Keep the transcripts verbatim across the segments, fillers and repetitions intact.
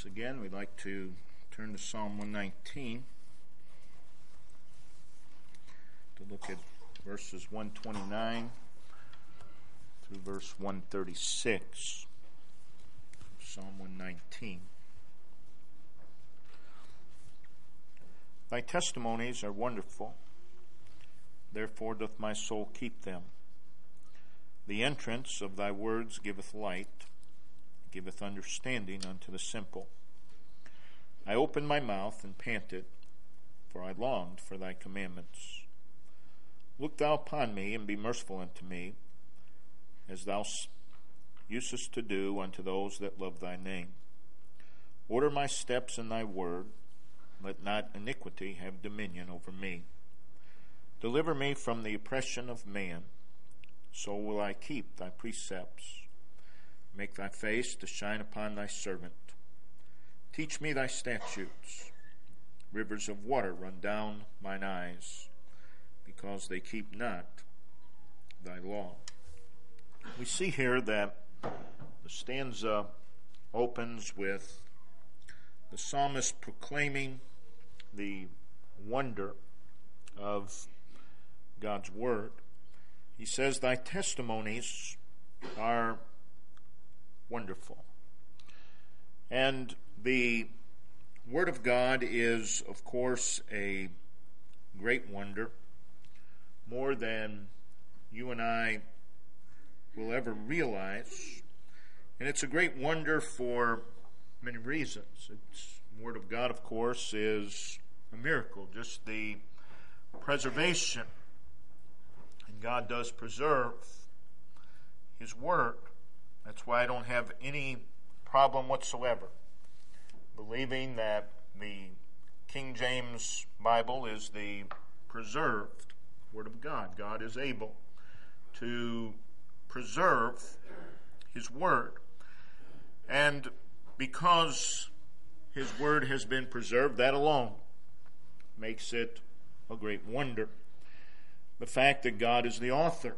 Once again, we'd like to turn to Psalm one nineteen to look at verses one twenty-nine through verse one thirty-six. Psalm one nineteen. Thy testimonies are wonderful, therefore doth my soul keep them. The entrance of thy words giveth light, giveth understanding unto the simple. I opened my mouth and panted, for I longed for thy commandments. Look thou upon me, and be merciful unto me, as thou usest to do unto those that love thy name. Order my steps in thy word, let not iniquity have dominion over me. Deliver me from the oppression of man, so will I keep thy precepts. Make thy face to shine upon thy servant. Teach me thy statutes. Rivers of water run down mine eyes, because they keep not thy law. We see here that the stanza opens with the psalmist proclaiming the wonder of God's word. He says, thy testimonies are wonderful. And the Word of God is, of course, a great wonder, more than you and I will ever realize. And it's a great wonder for many reasons. It's, the Word of God, of course, is a miracle, just the preservation. And God does preserve His Word. That's why I don't have any problem whatsoever believing that the King James Bible is the preserved Word of God. God is able to preserve His Word. And because His Word has been preserved, that alone makes it a great wonder. The fact that God is the author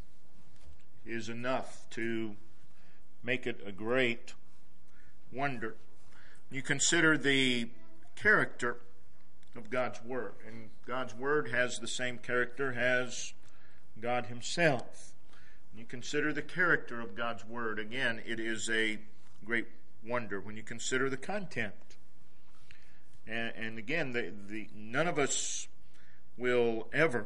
is enough to make it a great wonder. You consider the character of God's Word, and God's Word has the same character as God Himself. You consider the character of God's Word, again, it is a great wonder. When you consider the content, and, and again, the, the, none of us will ever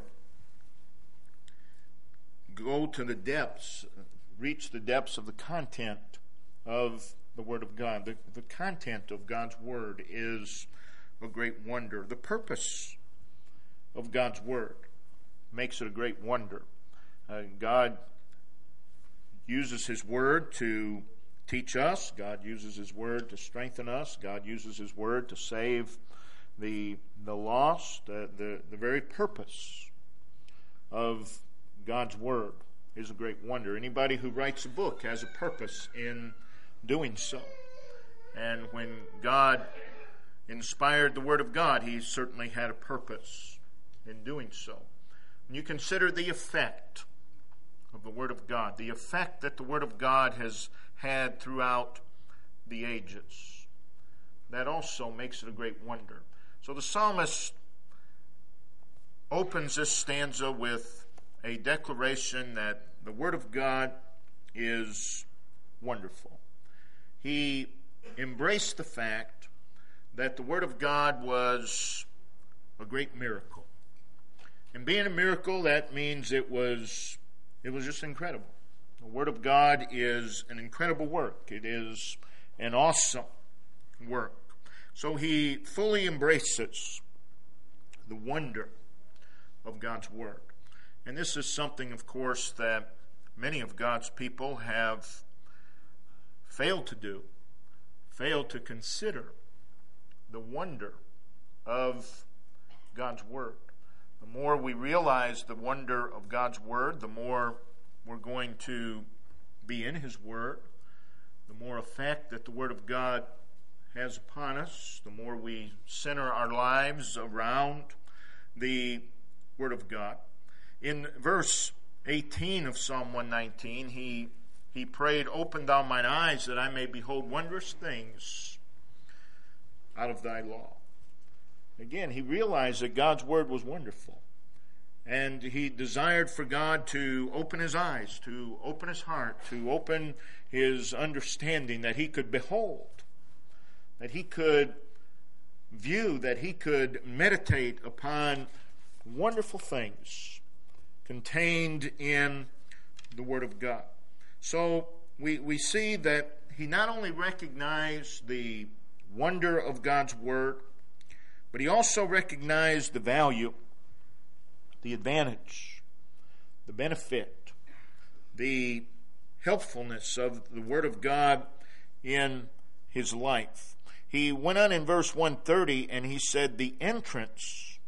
go to the depths, reach the depths of the content of the Word of God. The, the content of God's Word is a great wonder. The purpose of God's Word makes it a great wonder. Uh, God uses His Word to teach us. God uses His Word to strengthen us. God uses His Word to save the, the lost. Uh, the, the very purpose of God's Word is a great wonder. Anybody who writes a book has a purpose in doing so. And when God inspired the Word of God, He certainly had a purpose in doing so. When you consider the effect of the Word of God, the effect that the Word of God has had throughout the ages, that also makes it a great wonder. So the psalmist opens this stanza with a declaration that the Word of God is wonderful. He embraced the fact that the Word of God was a great miracle. And being a miracle, that means it was it was just incredible. The Word of God is an incredible work. It is an awesome work. So he fully embraces the wonder of God's Word. And this is something, of course, that many of God's people have failed to do, failed to consider the wonder of God's Word. The more we realize the wonder of God's Word, the more we're going to be in His Word, the more effect that the Word of God has upon us, the more we center our lives around the Word of God. In verse eighteen of Psalm one nineteen, he, he prayed, "Open thou mine eyes that I may behold wondrous things out of thy law. Again, he realized that God's word was wonderful. And he desired for God to open his eyes, to open his heart, to open his understanding, that he could behold, that he could view, that he could meditate upon wonderful things contained in the Word of God. So we, we see that he not only recognized the wonder of God's Word, but he also recognized the value, the advantage, the benefit, the helpfulness of the Word of God in his life. He went on in verse one thirty and he said, the entrance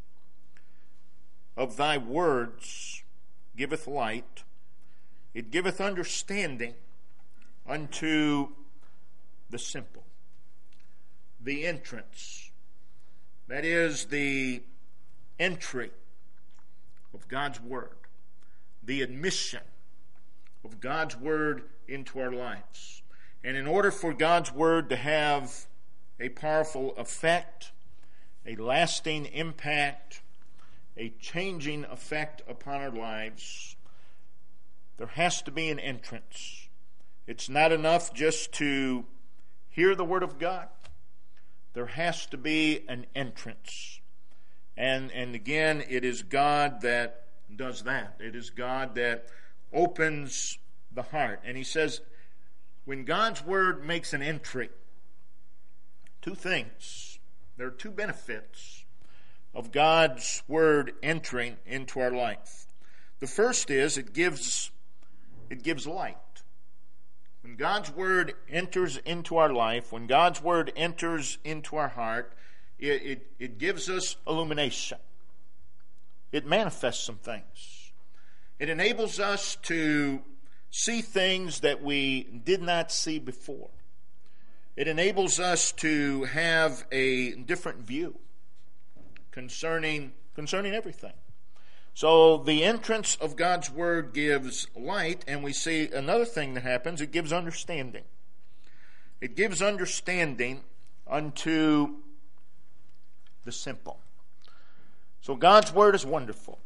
of thy words giveth light, it giveth understanding unto the simple. The entrance, that is the entry of God's Word, the admission of God's Word into our lives. And in order for God's Word to have a powerful effect, a lasting impact, a changing effect upon our lives, there has to be an entrance. It's not enough just to hear the Word of God. There has to be an entrance. And, and again, it is God that does that. It is God that opens the heart. And he says, when God's Word makes an entry, two things. There are two benefits of God's Word entering into our life. The first is it gives it gives light. When God's Word enters into our life, when God's Word enters into our heart, it, it, it gives us illumination. It manifests some things. It enables us to see things that we did not see before. It enables us to have a different view concerning, concerning everything. So the entrance of God's Word gives light, and we see another thing that happens. It gives understanding. It gives understanding unto the simple. So God's Word is wonderful.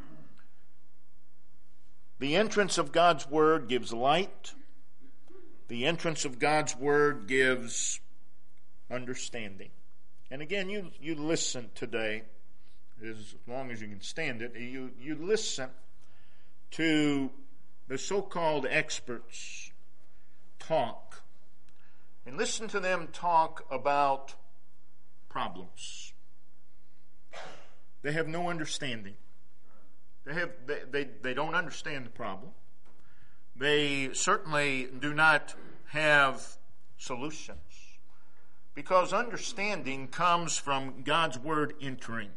The entrance of God's Word gives light. The entrance of God's Word gives understanding. And again, you, you listen today, as long as you can stand it, you, you listen to the so-called experts talk. And listen to them talk about problems. They have no understanding. They have they, they, they don't understand the problem. They certainly do not have solutions, because understanding comes from God's Word entering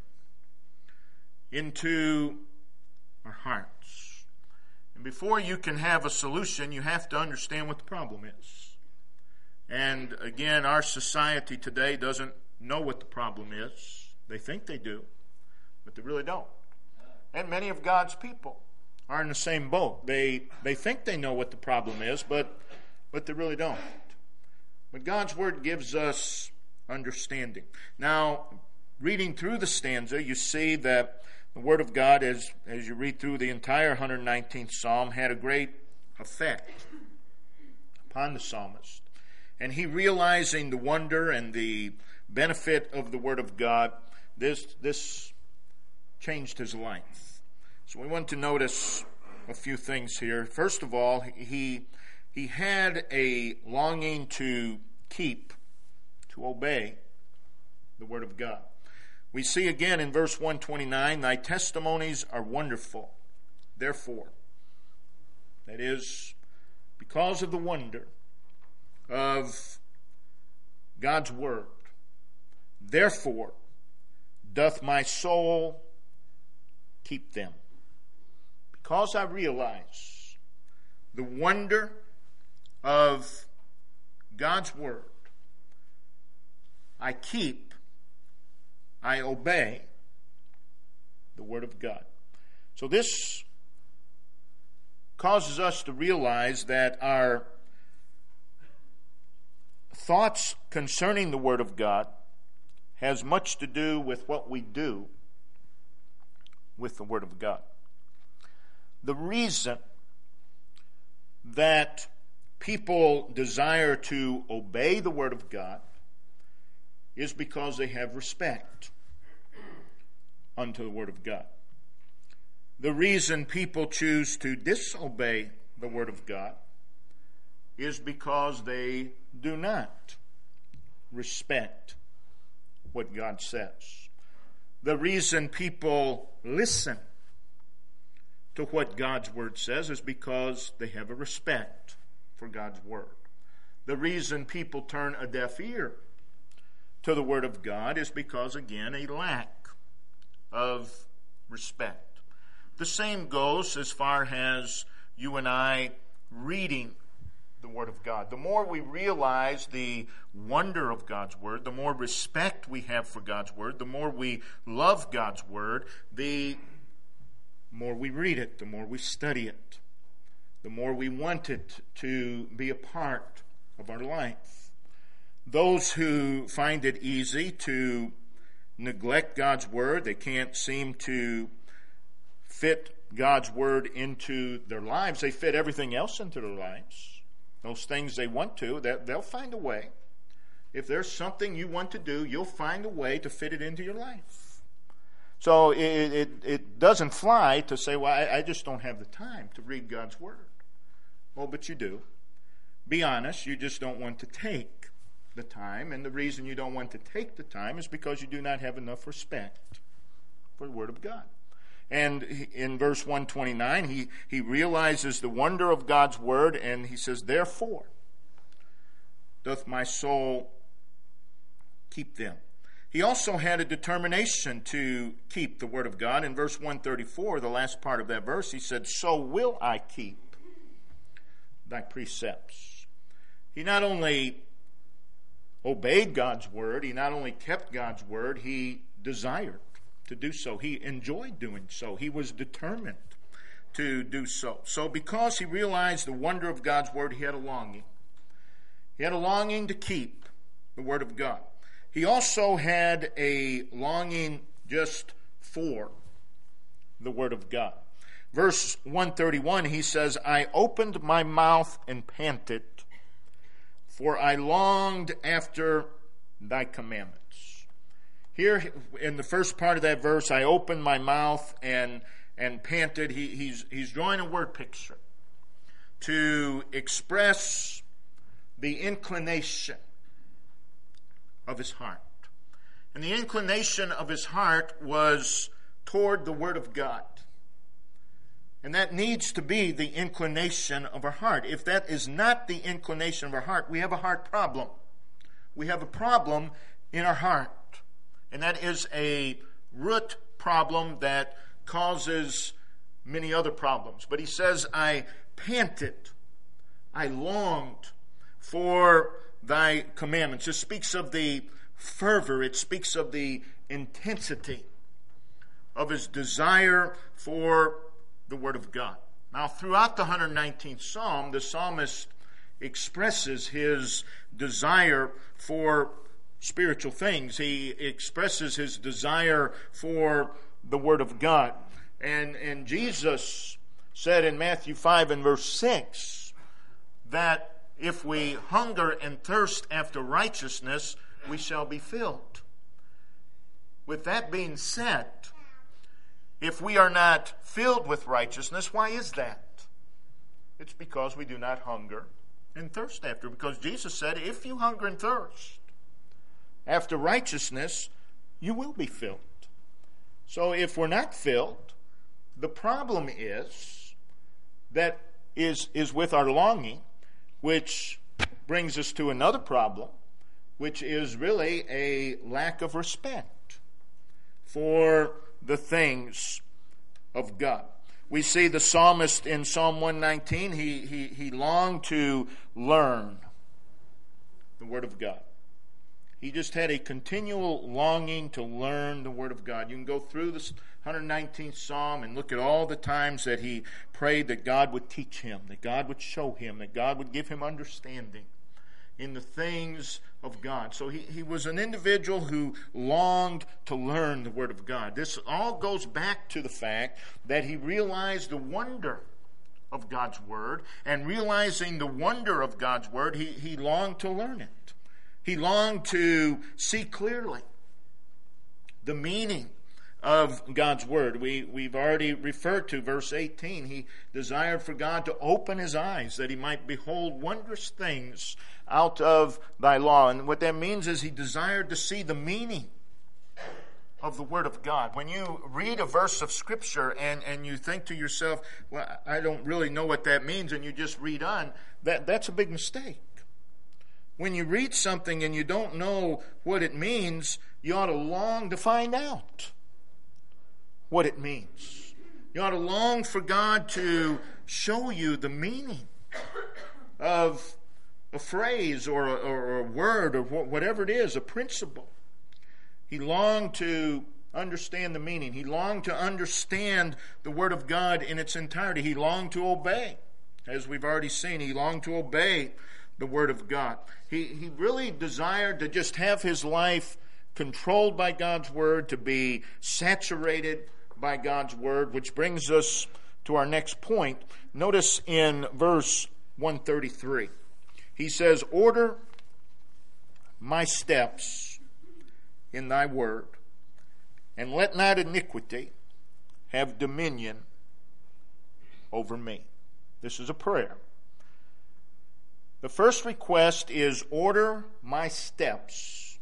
into our hearts. And before you can have a solution, you have to understand what the problem is. And again, our society today doesn't know what the problem is. They think they do, but they really don't. And many of God's people are in the same boat. They they think they know what the problem is, but but they really don't. But God's Word gives us understanding. Now, reading through the stanza, you see that the Word of God, as, as you read through the entire one hundred nineteenth Psalm, had a great effect upon the psalmist. And he, realizing the wonder and the benefit of the Word of God, this this changed his life. So we want to notice a few things here. First of all, he he had a longing to keep, to obey the Word of God. We see again in verse one twenty-nine, thy testimonies are wonderful. Therefore, that is, because of the wonder of God's Word, therefore doth my soul keep them. Because I realize the wonder of God's Word, I keep, I obey the Word of God. So this causes us to realize that our thoughts concerning the Word of God has much to do with what we do with the Word of God. The reason that people desire to obey the Word of God is because they have respect unto the Word of God. The reason people choose to disobey the Word of God is because they do not respect what God says. The reason people listen to what God's Word says is because they have a respect for God's Word. The reason people turn a deaf ear to the Word of God is because, again, a lack of respect. The same goes as far as you and I reading the Word of God. The more we realize the wonder of God's Word, the more respect we have for God's Word, the more we love God's Word, the more we read it, the more we study it, the more we want it to be a part of our life. Those who find it easy to neglect God's Word, they can't seem to fit God's Word into their lives. They fit everything else into their lives. Those things they want to, they'll find a way. If there's something you want to do, you'll find a way to fit it into your life. So it, it, it doesn't fly to say, well, I, I just don't have the time to read God's Word. Well, but you do. Be honest, you just don't want to take the time. And the reason you don't want to take the time is because you do not have enough respect for the Word of God. And in verse one twenty-nine, he, he realizes the wonder of God's Word, and he says, therefore doth my soul keep them. He also had a determination to keep the Word of God. In verse one thirty-four, the last part of that verse, he said, so will I keep thy precepts. He not only obeyed God's Word, he not only kept God's Word, he desired to do so. He enjoyed doing so. He was determined to do so. So because he realized the wonder of God's Word, he had a longing. He had a longing to keep the Word of God. He also had a longing just for the Word of God. Verse one thirty-one, he says, I opened my mouth and panted, for I longed after thy commandments. Here in the first part of that verse, I opened my mouth and and panted. He, he's, he's drawing a word picture to express the inclination of his heart. And the inclination of his heart was toward the Word of God. And that needs to be the inclination of our heart. If that is not the inclination of our heart, we have a heart problem. We have a problem in our heart. And that is a root problem that causes many other problems. But he says, I panted, I longed for thy commandments. It speaks of the fervor, it speaks of the intensity of his desire for the Word of God. Now, throughout the one hundred nineteenth Psalm, the psalmist expresses his desire for spiritual things. He expresses his desire for the Word of God. And, and Jesus said in Matthew five and verse six that if we hunger and thirst after righteousness, we shall be filled. With that being said, if we are not filled with righteousness, why is that? It's because we do not hunger and thirst after. Because Jesus said, if you hunger and thirst after righteousness, you will be filled. So if we're not filled, the problem is that is, is with our longing, which brings us to another problem, which is really a lack of respect for the things of God. We see the psalmist in Psalm one nineteen, he, he, he longed to learn the Word of God. He just had a continual longing to learn the Word of God. You can go through this one hundred nineteenth Psalm and look at all the times that he prayed that God would teach him, that God would show him, that God would give him understanding. in the things of God. So he, he was an individual who longed to learn the Word of God. This all goes back to the fact that he realized the wonder of God's Word, and realizing the wonder of God's Word, he, he longed to learn it. He longed to see clearly the meaning of God's Word. We, we've already referred to verse eighteen. He desired for God to open his eyes that he might behold wondrous things out of thy law. And what that means is he desired to see the meaning of the Word of God. When you read a verse of Scripture and, and you think to yourself, well, I don't really know what that means, and you just read on, that, that's a big mistake. When you read something and you don't know what it means, you ought to long to find out what it means. You ought to long for God to show you the meaning of a phrase or a, or a word or whatever it is, a principle. He longed to understand the meaning. He longed to understand the Word of God in its entirety. He longed to obey. As we've already seen, he longed to obey the Word of God. He, he really desired to just have his life controlled by God's Word, to be saturated by God's Word, which brings us to our next point. Notice in verse one thirty-three, he says, order my steps in thy word, and let not iniquity have dominion over me. This is a prayer. The first request is, order my steps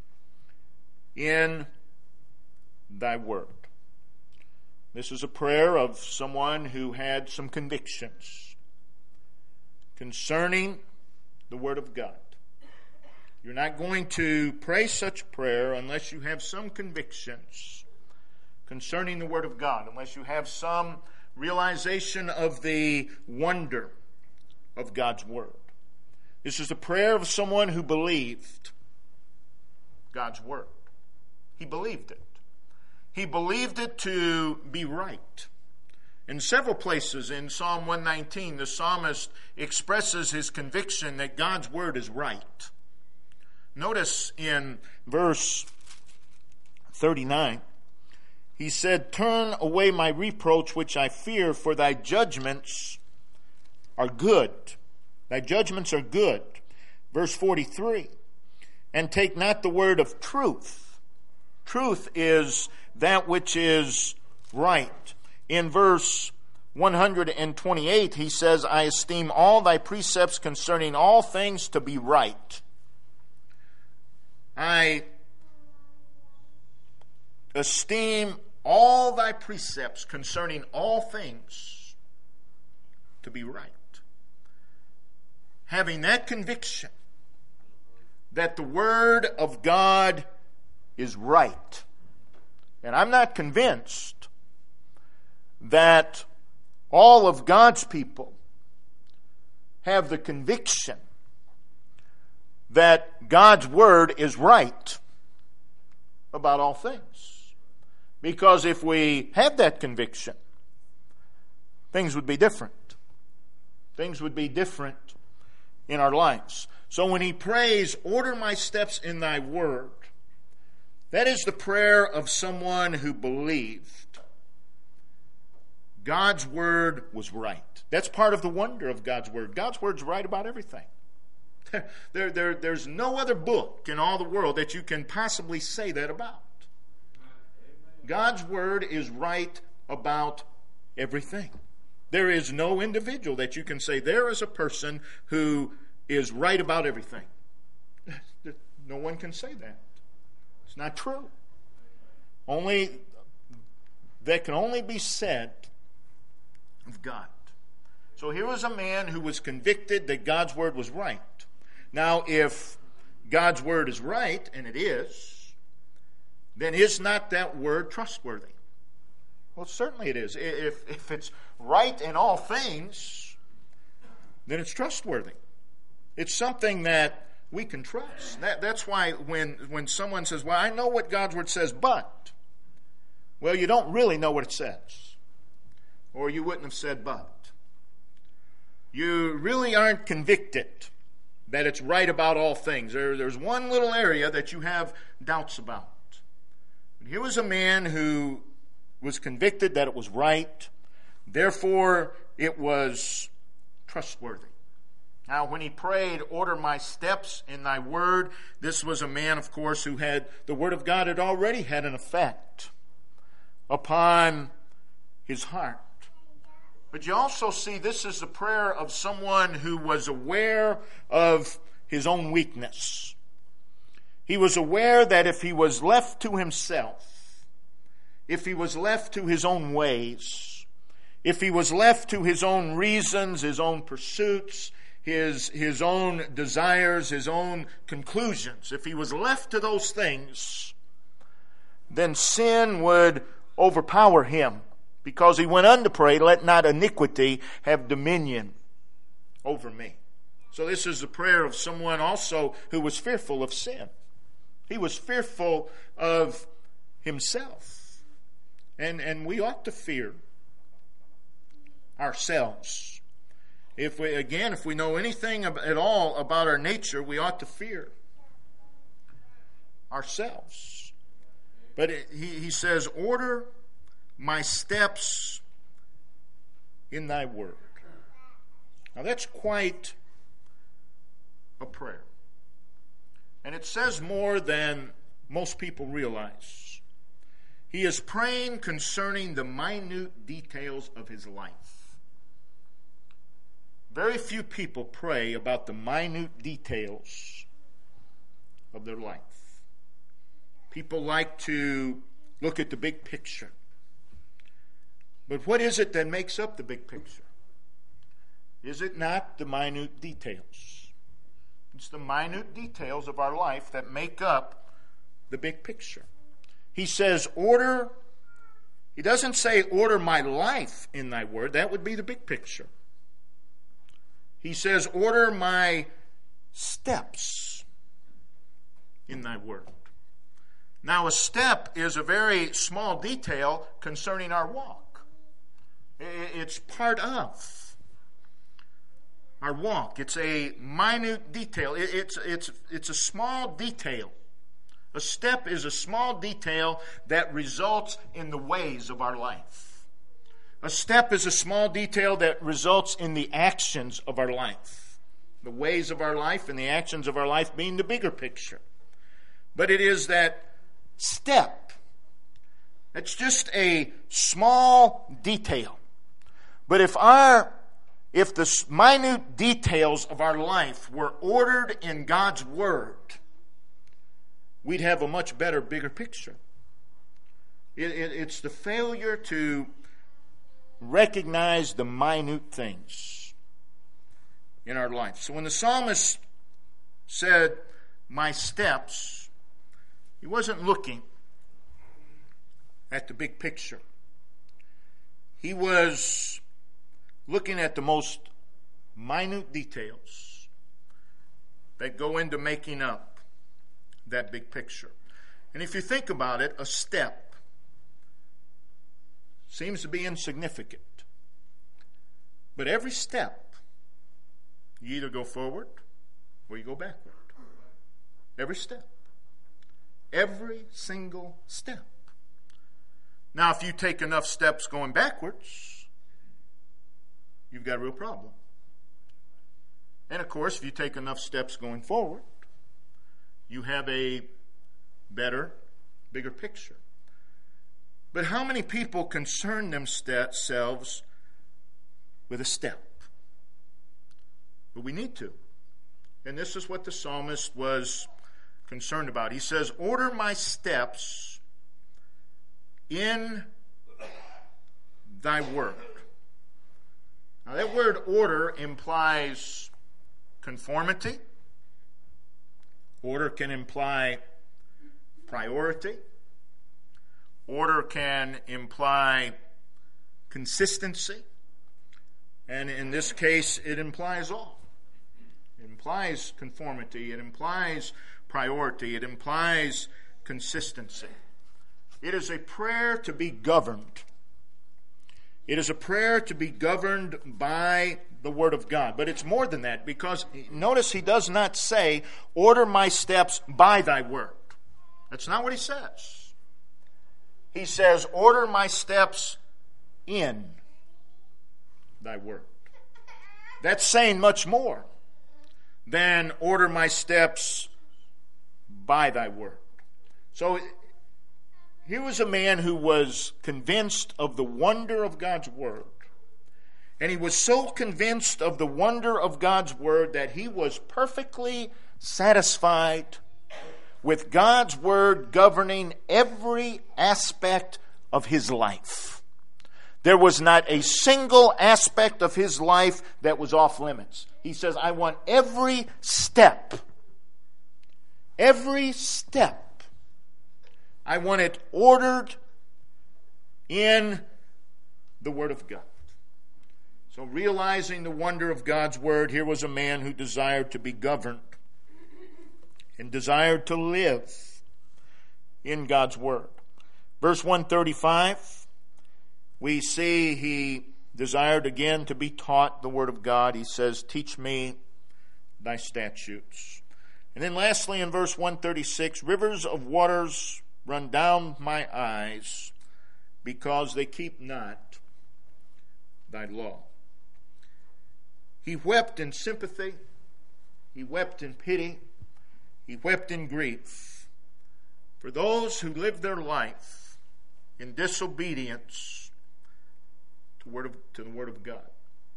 in thy word. This is a prayer of someone who had some convictions concerning the Word of God. You're not going to pray such a prayer unless you have some convictions concerning the Word of God, unless you have some realization of the wonder of God's Word. This is a prayer of someone who believed God's Word. He believed it. He believed it to be right. In several places in Psalm one nineteen, the psalmist expresses his conviction that God's Word is right. Notice in verse thirty-nine, he said, turn away my reproach which I fear, for thy judgments are good. Thy judgments are good. Verse forty-three, and take not the word of truth. Truth is that which is right. In verse one twenty-eight, he says, I esteem all thy precepts concerning all things to be right. I esteem all thy precepts concerning all things to be right. Having that conviction that the Word of God is right. And I'm not convinced that all of God's people have the conviction that God's Word is right about all things. Because if we had that conviction, things would be different. Things would be different in our lives. So when he prays, order my steps in thy word, that is the prayer of someone who believed God's Word was right. That's part of the wonder of God's Word. God's Word's right about everything. There, there, there's no other book in all the world that you can possibly say that about. God's Word is right about everything. There is no individual that you can say, there is a person who is right about everything. No one can say that. It's not true. Only, that can only be said of God. So here was a man who was convicted that God's Word was right. Now, if God's Word is right, and it is, then is not that Word trustworthy? Well, certainly it is. If, if it's right in all things, then it's trustworthy. It's something that we can trust. That, that's why when, when someone says, well, I know what God's Word says, but, well, you don't really know what it says. Or you wouldn't have said but. You really aren't convicted that it's right about all things. There, there's one little area that you have doubts about. But here was a man who was convicted that it was right. Therefore, it was trustworthy. Now, when he prayed, order my steps in thy word, this was a man, of course, who had, the word of God had already had an effect upon his heart. But you also see this is the prayer of someone who was aware of his own weakness. He was aware that if he was left to himself, if he was left to his own ways, if he was left to his own reasons, his own pursuits, his, his own desires, his own conclusions, if he was left to those things, then sin would overpower him. Because he went on to pray, let not iniquity have dominion over me. So this is the prayer of someone also who was fearful of sin. He was fearful of himself. And, and we ought to fear ourselves. If we, again, if we know anything at all about our nature, we ought to fear ourselves. But it, he, he says, order my steps in thy word. Now that's quite a prayer. And it says more than most people realize. He is praying concerning the minute details of his life. Very few people pray about the minute details of their life. People like to look at the big picture. But what is it that makes up the big picture? Is it not the minute details? It's the minute details of our life that make up the big picture. He says, order. He doesn't say, order my life in thy word. That would be the big picture. He says, order my steps in thy word. Now, a step is a very small detail concerning our walk. It's part of our walk. It's a minute detail. It's, it's, it's a small detail. A step is a small detail that results in the ways of our life. A step is a small detail that results in the actions of our life. The ways of our life and the actions of our life being the bigger picture. But it is that step. It's just a small detail. But if our, if the minute details of our life were ordered in God's Word, we'd have a much better, bigger picture. It, it, it's the failure to recognize the minute things in our life. So when the psalmist said, my steps, he wasn't looking at the big picture. He was looking at the most minute details that go into making up that big picture. And if you think about it, a step seems to be insignificant. But every step, you either go forward or you go backward. Every step. Every single step. Now, if you take enough steps going backwards, you've got a real problem. And of course, if you take enough steps going forward, you have a better, bigger picture. But how many people concern themselves with a step? But we need to. And this is what the psalmist was concerned about. He says, order my steps in thy word. Now that word order implies conformity. Order can imply priority. Order can imply consistency. And in this case, it implies all. It implies conformity. It implies priority. It implies consistency. It is a prayer to be governed. It is a prayer to be governed by the Word of God. But it's more than that, because notice he does not say, order my steps by thy word. That's not what he says. He says, order my steps in thy word. That's saying much more than order my steps by thy word. So he was a man who was convinced of the wonder of God's word. And he was so convinced of the wonder of God's word that he was perfectly satisfied with God's word governing every aspect of his life. There was not a single aspect of his life that was off limits. He says, I want every step, every step, I want it ordered in the Word of God. So realizing the wonder of God's Word, here was a man who desired to be governed and desired to live in God's Word. Verse one thirty-five, we see he desired again to be taught the Word of God. He says, teach me thy statutes. And then lastly in verse one thirty-six, rivers of waters run down my eyes because they keep not thy law. He wept in sympathy. He wept in pity. He wept in grief for those who live their life in disobedience to, word of, to the Word of God.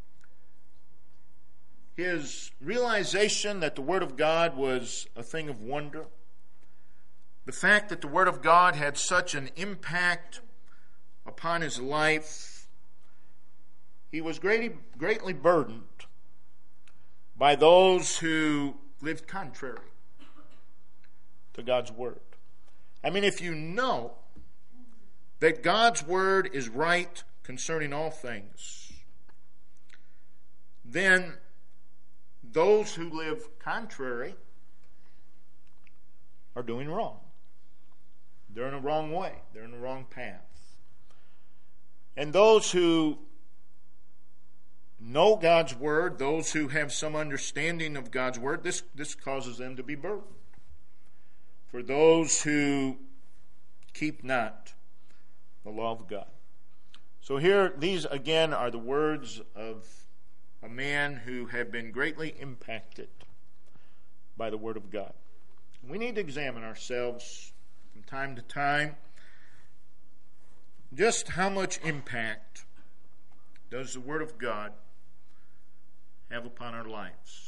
His realization that the Word of God was a thing of wonder, the fact that the Word of God had such an impact upon his life, he was greatly, greatly burdened by those who lived contrary to God's Word. I mean, if you know that God's Word is right concerning all things, then those who live contrary are doing wrong. They're in a wrong way. They're in the wrong path. And those who know God's Word, those who have some understanding of God's Word, this, this causes them to be burdened. For those who keep not the law of God. So here, these again are the words of a man who had been greatly impacted by the Word of God. We need to examine ourselves from time to time. Just how much impact does the Word of God have upon our lives?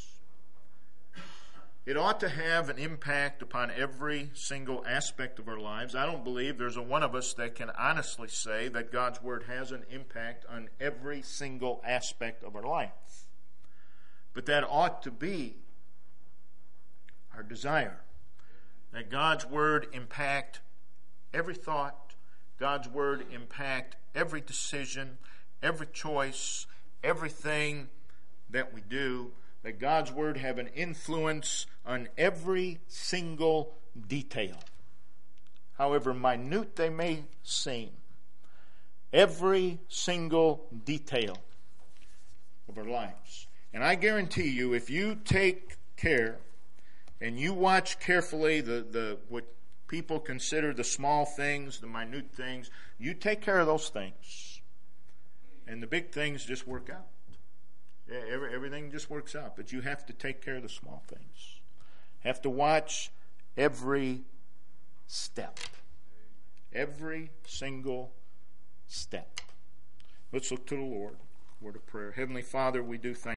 It ought to have an impact upon every single aspect of our lives. I don't believe there's a one of us that can honestly say that God's Word has an impact on every single aspect of our life. But that ought to be our desire, that God's Word impact every thought, God's Word impact every decision, every choice, everything that we do, that God's Word have an influence on every single detail, however minute they may seem, every single detail of our lives. And I guarantee you, if you take care and you watch carefully the, the what people consider the small things, the minute things, you take care of those things, and the big things just work out. Every, everything just works out. But you have to take care of the small things. Have to watch every step. Every single step. Let's look to the Lord. Word of prayer. Heavenly Father, we do thank